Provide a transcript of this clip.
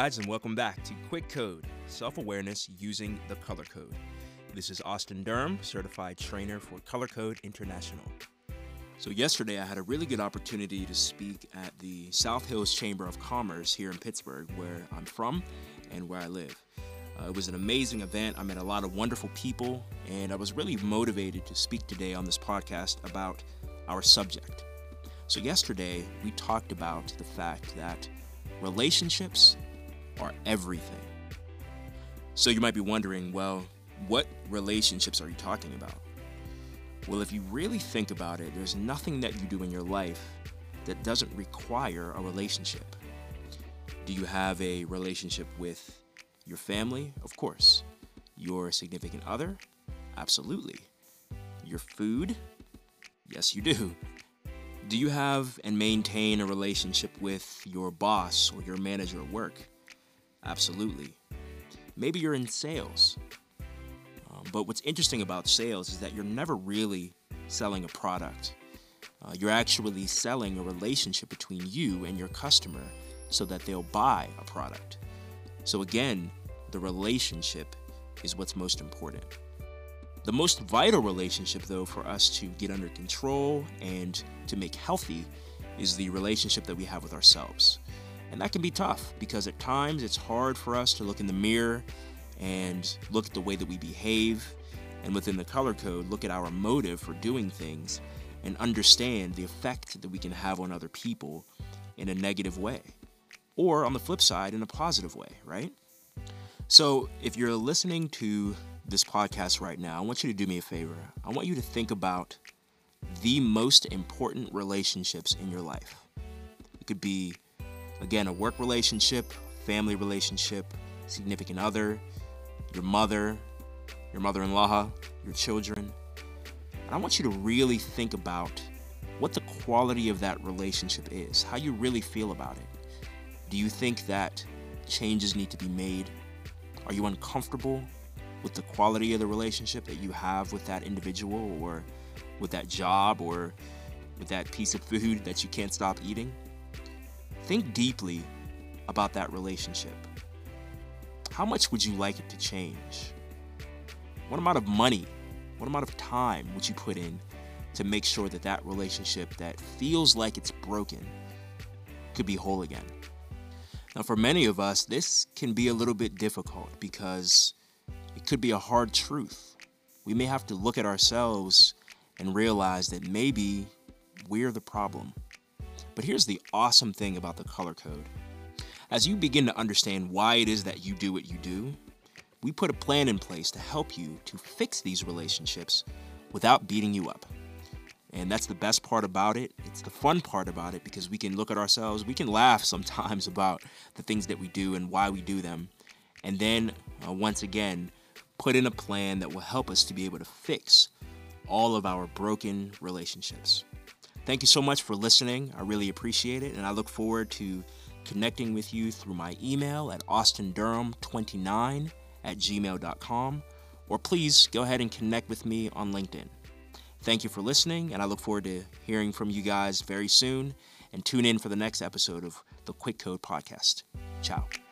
guys, and welcome back to Quick Code, Self-Awareness Using the Color Code. This is Austin Durham, Certified Trainer for Color Code International. So yesterday I had a really good opportunity to speak at the South Hills Chamber of Commerce here in Pittsburgh, where I'm from and where I live. It was an amazing event. I met a lot of wonderful people, and I was really motivated to speak today on this podcast about our subject. So yesterday we talked about the fact that relationships are everything. So you might be wondering, well, what relationships are you talking about? Well, if you really think about it, there's nothing that you do in your life that doesn't require a relationship. Do you have a relationship with your family? Of course. Your significant other? Absolutely. Your food? Yes, you do. Do you have and maintain a relationship with your boss or your manager at work? Absolutely. Maybe you're in sales. But what's interesting about sales is that you're never really selling a product. You're actually selling a relationship between you and your customer so that they'll buy a product. So again, the relationship is what's most important. The most vital relationship, though, for us to get under control and to make healthy is the relationship that we have with ourselves. And that can be tough because at times it's hard for us to look in the mirror and look at the way that we behave, and within the color code, look at our motive for doing things and understand the effect that we can have on other people in a negative way, or on the flip side, in a positive way, right? So if you're listening to this podcast right now, I want you to do me a favor. I want you to think about the most important relationships in your life. It could be, again, a work relationship, family relationship, significant other, your mother, your mother-in-law, your children. And I want you to really think about what the quality of that relationship is, how you really feel about it. Do you think that changes need to be made? Are you uncomfortable with the quality of the relationship that you have with that individual, or with that job, or with that piece of food that you can't stop eating? Think deeply about that relationship. How much would you like it to change? What amount of money, what amount of time would you put in to make sure that that relationship that feels like it's broken could be whole again? Now, for many of us, this can be a little bit difficult because it could be a hard truth. We may have to look at ourselves and realize that maybe we're the problem. But here's the awesome thing about the color code. As you begin to understand why it is that you do what you do, we put a plan in place to help you to fix these relationships without beating you up. And that's the best part about it. It's the fun part about it because we can look at ourselves. We can laugh sometimes about the things that we do and why we do them. And then, once again, put in a plan that will help us to be able to fix all of our broken relationships. Thank you so much for listening. I really appreciate it. And I look forward to connecting with you through my email at austindurham29@gmail.com, or please go ahead and connect with me on LinkedIn. Thank you for listening, and I look forward to hearing from you guys very soon. And tune in for the next episode of the Quick Code Podcast. Ciao.